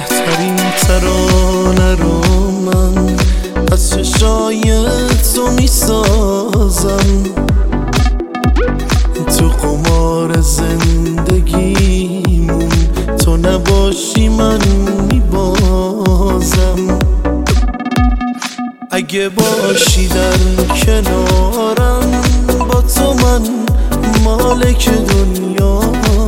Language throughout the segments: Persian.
بهترین ترانه رو من از چشای تو میسازم، تو قمار زندگیمون تو نباشی من میبازم. اگه باشی در کنارم با تو من مالک دنیا،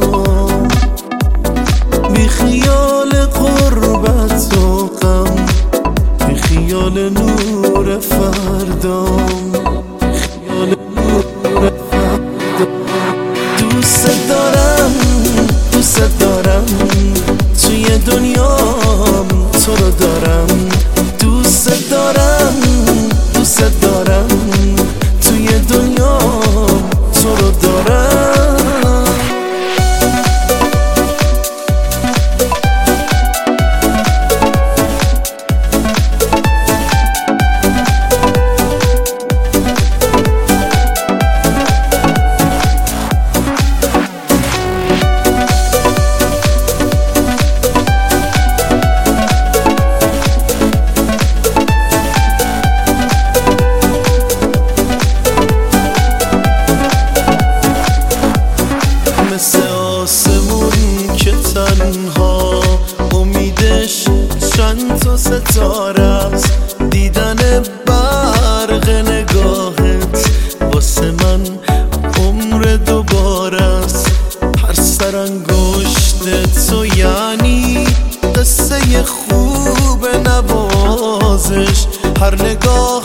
بی خیال قربت و غم، بی خیال نور فردام، بی خیال نور فردام. دوست دارم دوست دارم توی دنیام تو رو دارم، دوست دارم دوست دارم توی دنیام تو رو دارم. مثل آسمون که تنها امیدش چند تا ستاره است، دیدن برق نگاهت واسه من عمر دوباره است. هر سر انگشت تو یعنی قصه خوب نوازش، هر نگاه